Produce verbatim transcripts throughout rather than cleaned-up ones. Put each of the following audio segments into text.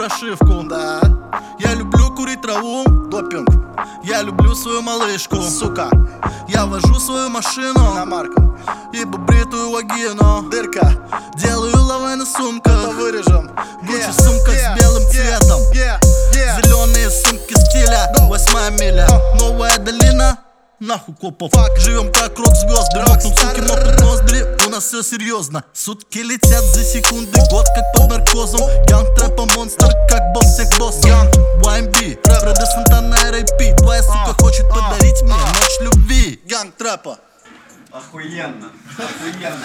прошивку. Да, Я люблю курить траву, допинг, я люблю свою малышку. сука, Я вожу свою машину, иномарка, ибо бритую вагину. дырка, Делаю лавы на сумках, это вырежем. Гуччи в сумках с белым цветом. yeah, yeah. Зеленые сумки стиля, восьмая миля, новая долина. Нахуй копов, живем как рок-звезды. Мокнут суки, мокнут ноздри, у нас все серьезно. Сутки летят за секунды, год как под наркозом. Янг трэпа монстр, как босс всех боссов. уай эм би, Фредди Сантана и Рэй Пи. Твоя сука хочет подарить мне ночь любви. Ганг трэпа. Охуенно, охуенно.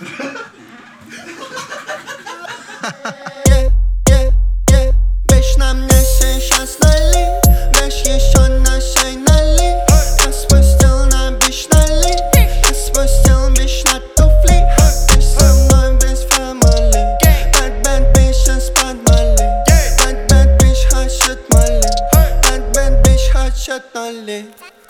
Yeah, yeah, yeah. Bitch, на мне сейчас налей. Вещь еще нашей налей. Я спустил на бич налей. Я спустил бич на туфли. Ты со мной без family. Bad, bad bitch, из-под Мали. Bad, bad bitch хочет Мали. Bad, bad bitch хочет Мали.